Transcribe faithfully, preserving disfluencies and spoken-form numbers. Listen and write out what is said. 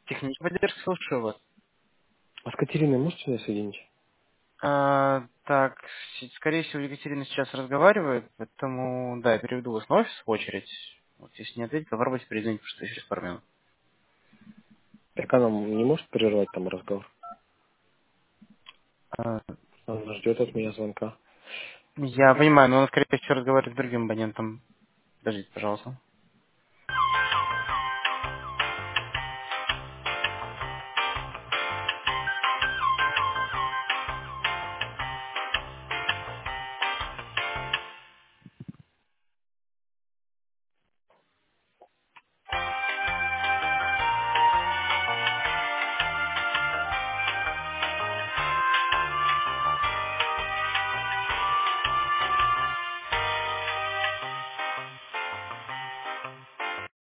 Техническая поддержка, слушаю вас. А с Катериной можете меня соединить? А, так, с- скорее всего, Екатерина сейчас разговаривает, поэтому, да, я переведу вас на офис в очередь. Вот, если не ответит, попробуйте перезвонить, потому что через пару минут. Так она не может прервать там разговор? А, Она ждет от меня звонка. я понимаю, но он, скорее всего, разговаривает с другим абонентом. Подождите, пожалуйста.